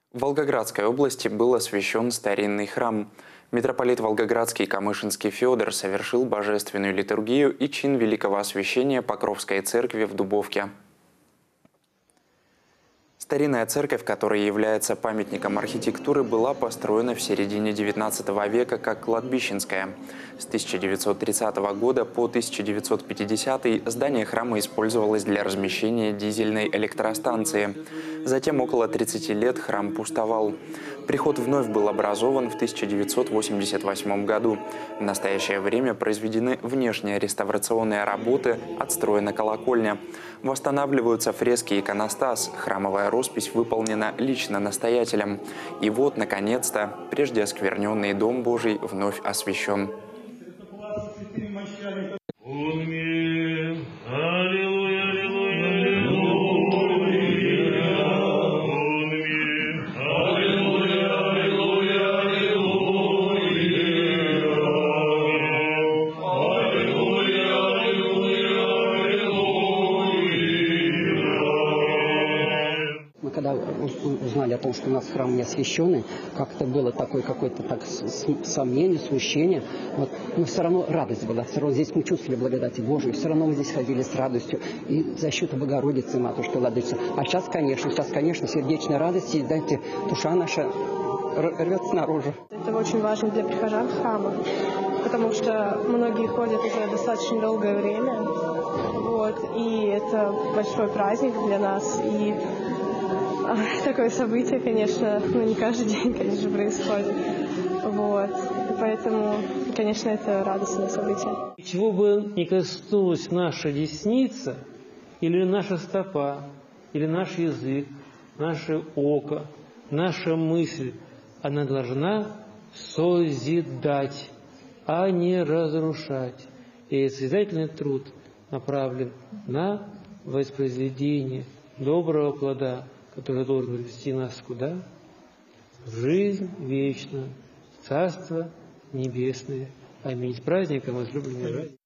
В Волгоградской области был освящен старинный храм. Митрополит Волгоградский Камышинский Федор совершил божественную литургию и чин великого освящения Покровской церкви в Дубовке. Старинная церковь, которая является памятником архитектуры, была построена в середине XIX века как кладбищенская. С 1930 года по 1950 здание храма использовалось для размещения дизельной электростанции. Затем около 30 лет храм пустовал. Приход вновь был образован в 1988 году. В настоящее время произведены внешние реставрационные работы, отстроена колокольня. Восстанавливаются фрески и иконостас, храмовая роспись выполнена лично настоятелем. И вот, наконец-то, прежде оскверненный Дом Божий вновь освящен. Мы когда узнали о том, что у нас храм не освященный, как-то было такое какое-то так сомнение, смущение. Вот. Но все равно радость была, все равно здесь мы чувствовали благодать Божию, все равно мы здесь ходили с радостью. И защита Богородицы, Матушки Владычицы. А сейчас, конечно, сердечная радость, и, знаете, душа наша рвется наружу. Это очень важно для прихожан храма, потому что многие ходят уже достаточно долгое время. Вот, и это большой праздник для нас. И такое событие, конечно, не каждый день, конечно, происходит. Вот. Поэтому, конечно, это радостное событие. Чего бы ни коснулась наша десница, или наша стопа, или наш язык, наше око, наша мысль, она должна созидать, а не разрушать. И созидательный труд направлен на воспроизведение доброго плода, который должен вести нас куда? В жизнь вечную, в Царство Небесное. Аминь. С праздником, возлюбленные.